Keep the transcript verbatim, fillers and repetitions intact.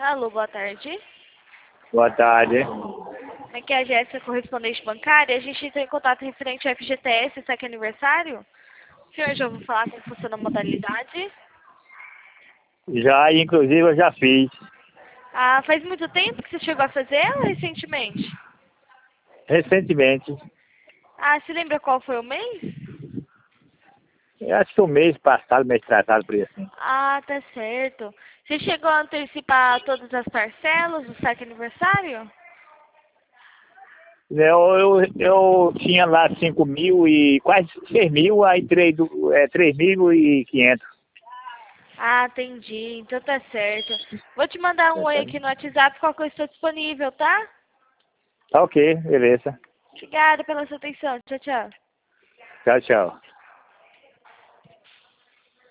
Alô, boa tarde. Boa tarde. Aqui é a Jéssica, correspondente bancária. A gente entrou em contato referente ao F G T S, saque aniversário. O senhor já ouviu falar como funciona a modalidade? Já, inclusive, eu já fiz. Ah, faz muito tempo que você chegou a fazer ou recentemente? Recentemente. Ah, se lembra qual foi o mês? Eu acho que o mês passado, mês tratado por isso. Assim. Ah, tá certo. Você chegou a antecipar todas as parcelas do saque aniversário? Eu, eu, eu tinha lá cinco mil e quase seis mil, aí três do- é, três mil e quinhentos. Ah, entendi. Então tá certo. Vou te mandar um oi aqui no WhatsApp, qual que eu estou disponível, tá? Tá ok, beleza. Obrigada pela sua atenção. Tchau, tchau. Tchau, tchau.